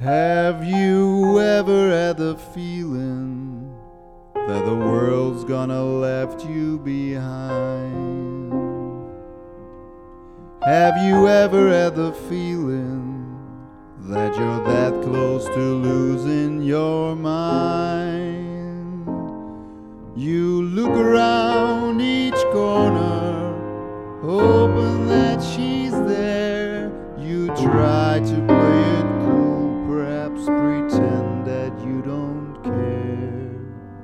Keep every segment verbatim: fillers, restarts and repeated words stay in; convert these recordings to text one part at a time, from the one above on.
Have you ever had the feeling that the world's gonna left you behind? Have you ever had the feeling that you're that close to losing your mind? You look around each corner, hoping that she's there. You try to play it cool, perhaps pretend that you don't care.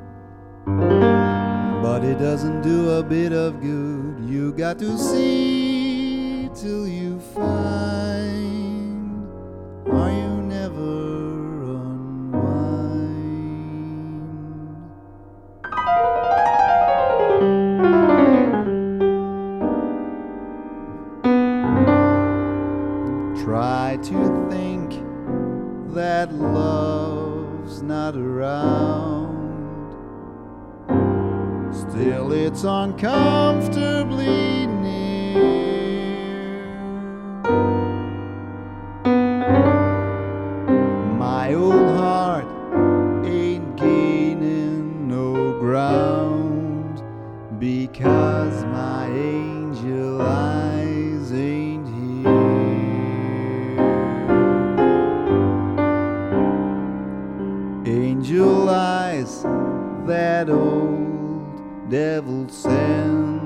But it doesn't do a bit of good. You got to see till you find, or you never unwind. Try to think that love's not around, still it's uncomfortably near. My old heart ain't gaining no ground, because my angel eyes ain't here. Angel eyes that old devil sent,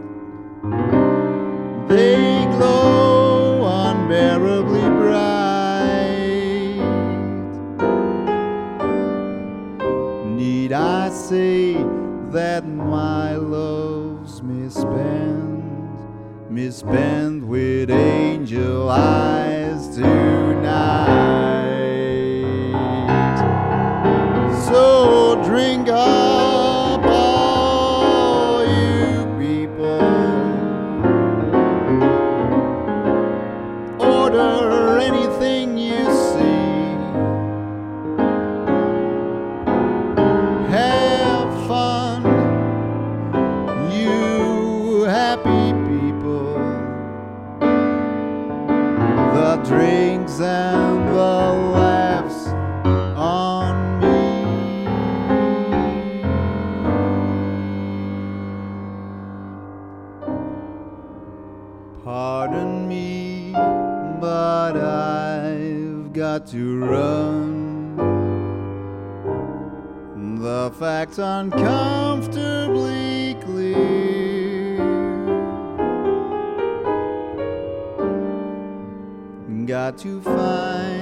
they glow unbearably bright. Need I say that my love's misspent, misspent with angel eyes tonight? So drink up, all you people, order anything you see, have fun, you happy people. The drinks and the laughs on me. Pardon me, but I've got to run. The facts uncomfortably clear. Got to find